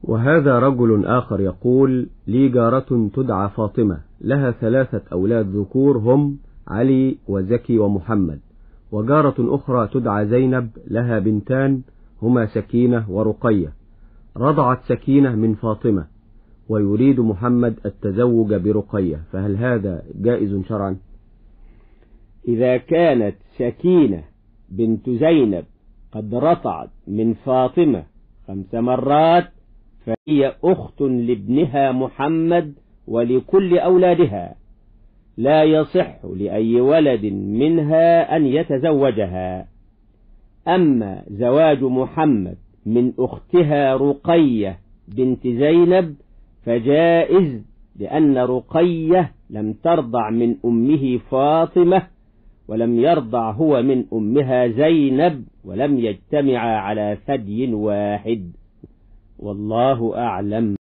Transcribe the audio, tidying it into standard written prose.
وهذا رجل آخر يقول: لي جارة تدعى فاطمة، لها 3 أولاد ذكور هم علي وزكي ومحمد، وجارة أخرى تدعى زينب لها بنتان هما سكينة ورقية، رضعت سكينة من فاطمة، ويريد محمد التزوج برقية، فهل هذا جائز شرعا؟ إذا كانت سكينة بنت زينب قد رضعت من فاطمة 5 مرات فهي أخت لابنها محمد ولكل أولادها، لا يصح لأي ولد منها أن يتزوجها. أما زواج محمد من أختها رقية بنت زينب فجائز، لأن رقية لم ترضع من أمه فاطمة، ولم يرضع هو من أمها زينب، ولم يجتمعا على ثدي واحد، والله أعلم.